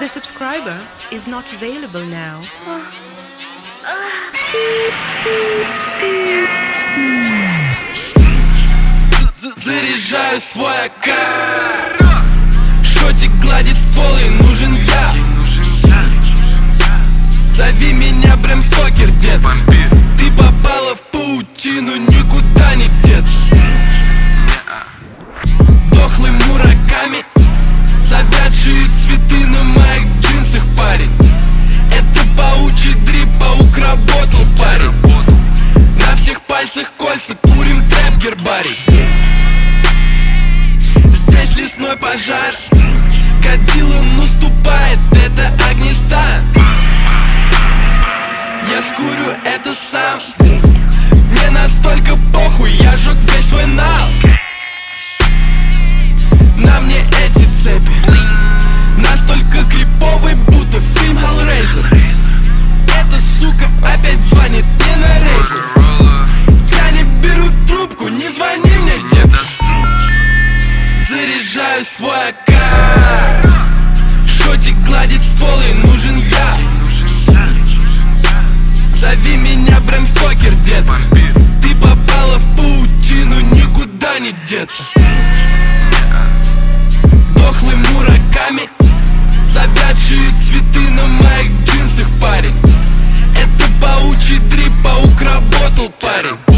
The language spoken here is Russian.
The subscriber is not available now. Заряжаю свой АК. Шотик гладит ствол, и нужен я. Зови меня Брэм Стокер, дед. Ты попала в паутину, никуда не деться. Дохлый Мураками, завядшие цветы на моих джинсах, парень. Это паучий дрип, паук работал, парень. На всех пальцах кольца, курим трэп, гербарий. Здесь лесной пожар, Годзилла наступает, это Огнестан. Я скурю это сам. Мне настолько похуй, я жёг весь свой нал. На мне эти цепи настолько криповый, будто фильм Hellraiser. Эта сука опять звонит мне на рейзер. Я не беру трубку, не звони мне, деда. Заряжаю свой АК. Шотик гладит ствол, и нужен я. Зови меня Брэм Стокер, дед. Ты попала в паутину, никуда не деться. Дохлый Мураками, завядшие цветы на моих джинсах, парень. Это паучий дрип, паук работал, парень.